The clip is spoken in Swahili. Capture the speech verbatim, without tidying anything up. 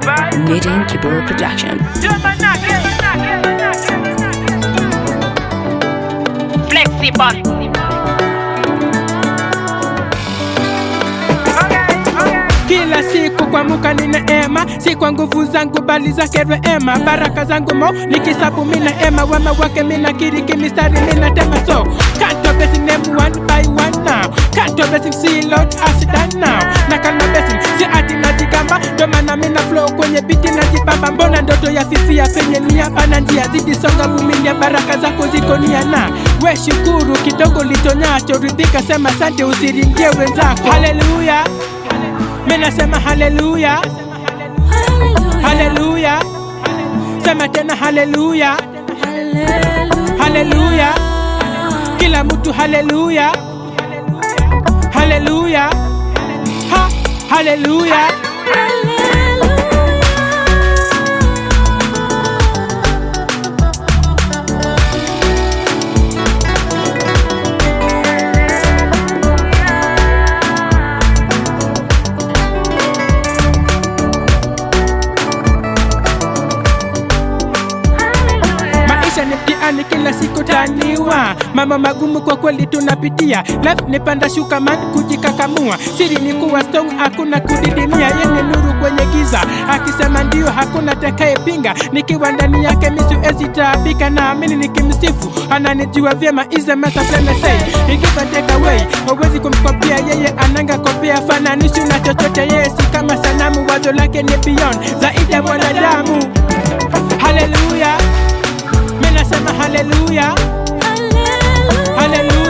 Knitting Kibura Production. Flexible. Kila siku kwa muka ni neema, si kwa nguvu zangu bali zake rehema. Baraka zangu mo nikisabu mina ema, wema wake mina kiriki mistari mina tema. So can't do blessing them one by one now, can't do blessing see Lord as done now. Na kalma blessing si ati najigamba, ndo maana mina flow kwenye biti najipamba. Mbona ndoto ya sisi ya penye ni hapa na njia zidi songa, vumilia baraka zako ziko nia na we shukuru kidogo litonyacho, ridhika sema sante usiringie wenzako. Hallelujah, mina sema hallelujah, hallelujah, sema tena hallelujah, hallelujah, kila mtu hallelujah, hallelujah, ha, hallelujah. Ni kila siku taniwa, mama magumu kwa kweli tunapitia. Life ni panda shuka man kujikakamua, siri ni kuwa strong hakuna kudidimia. Yenye nuru kwenye giza, akisema ndio hakuna takaye pinga. Nikiwa ndani yake misu ezi taabika, na amini nikimsifu ananijua vyema. Is a master plan I say, he give and take away. Hawezi kumkopia yeye, ananga kopia. Fananishi na chochote yeye, si kama sanamu. Wazo lake ni beyond, zaidi ya mwanadamu. Hallelujah, mina sema hallelujah, hallelujah, hallelujah.